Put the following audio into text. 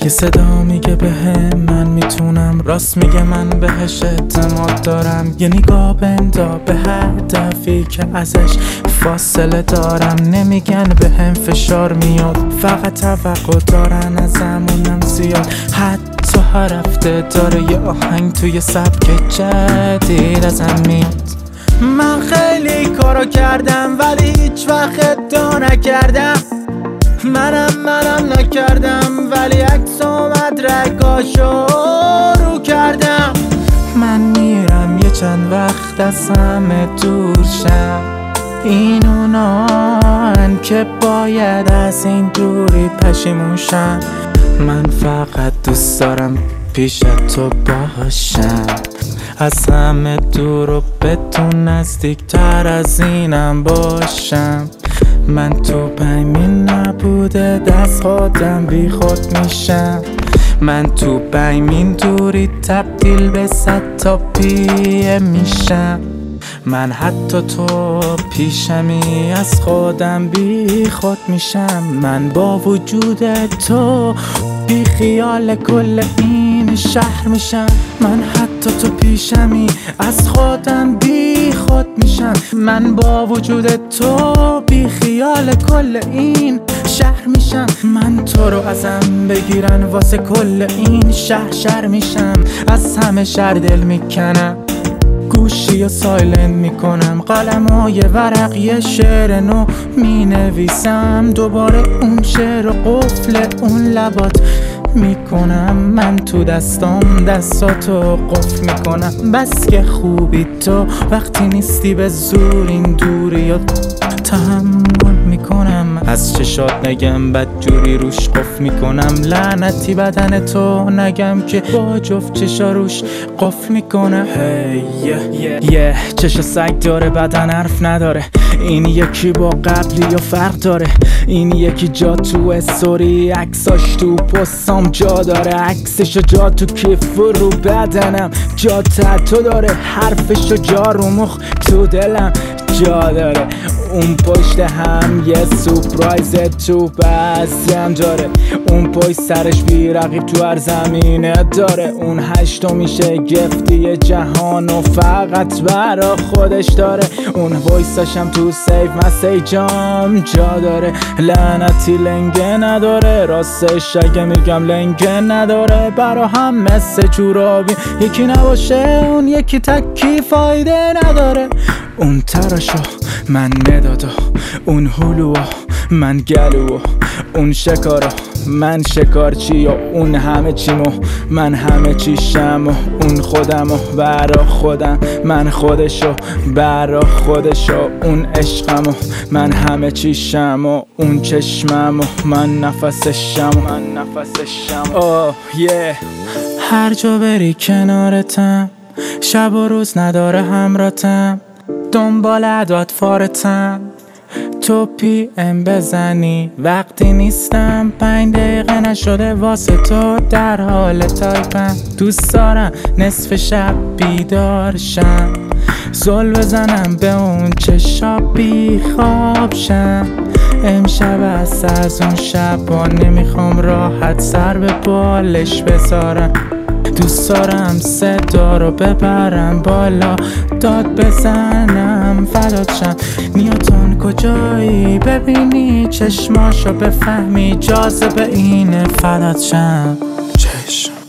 صدا میگه بهم من میتونم، راست میگه من بهش اعتماد دارم. یه نگاه بندا به هدفی که ازش فاصله دارم. نمیگن بهم فشار میاد، فقط توقع دارن ازمونم زیاد. حتی هر هفته داره یه آهنگ توی سبک جدید ازم میاد. من خیلی کارا کردم ولی هیچ وقت ادعا نکردم. منم نکردم ولی عکس و مدرکاشو رو کردم. من میرم یه چند وقت از همه دور شم. این اونان که باید از این دوری پشیمون شم. من فقط دوست دارم پیش تو باشم، از همه دور و به تو نزدیکتر از اینم باشم. من تو بایمین نبوده دست خودم بی خود میشم. من تو بایمین دوری تبدیل به 100 تا پیه میشم. من حتی تو پیشمی از خودم بی خود میشم. من با وجود تو بی خیال کل این شهر میشم. من حتی تو پیشمی از خودم بی خود میشم. من با وجود تو بی خیال کل این شهر میشم. من تو رو ازم بگیرن واسه کل این شهر میشم. از همه شهر دل میکنم، گوشی و سایلنت میکنم. قلم و یه ورق یه شعر نو مینویسم. دوباره اون شعر و قفل اون لبات میکنم. من تو دستاتو قفل میکنم. بس که خوبی تو وقتی نیستی به زور این دوری و تحمل میکنم. از چشات نگم بد جوری روش قفل میکنم. لعنتی بدن تو نگم که با جفت چشا روش قفل میکنم. یه چشا سگ داره بدن حرف نداره. این یکی با قبلی و فرق داره. این یکی جا تو استوری، عکساش تو پستام جا داره. عکسشو جا تو کیف و رو بدنم جا تو داره. حرفشو جا رو مخ تو دلم جا داره. اون پشت هم یه سورپرایز تو بازیم داره. اون پشت سرش بی رقیب تو هر زمینه داره. اون هشتمیشه گفتی جهان و فقط برا خودش داره. اون وایساشم تو سیف مسیجام جا داره. لعنتی لنگه نداره، راستش اگه میگم لنگه نداره. برا هم مثل جورابی یکی نباشه اون یکی تکی فایده نداره. اون تراشو من ندادا، اون هلوها من گلو، اون شکارا من شکارچی و اون همه چیمو من همه چیشم. و اون خودمو برا خودم، من خودشو برا خودشو. اون عشقمو من همه چیشم و اون چشممو من نفسشم. هر جا بری کنارتم، شب و روز نداره همراتم. دنبال عداد فارتم، تو پی ام بزنی وقتی نیستم. 5 دقیقه نشده واسه تو در حال تایپم. دوست دارم نصف شب بیدار شم، زل بزنم به اون چشا بی خواب شم. امشب از اون شبا نمیخوام راحت سر به بالش بذارم. دوست دارم صدا رو ببرم بالا، داد بزنم فدات شم. نیاتون کجایی ببینی چشماشو بفهمی، جاذبه اینه فدات شم. چشم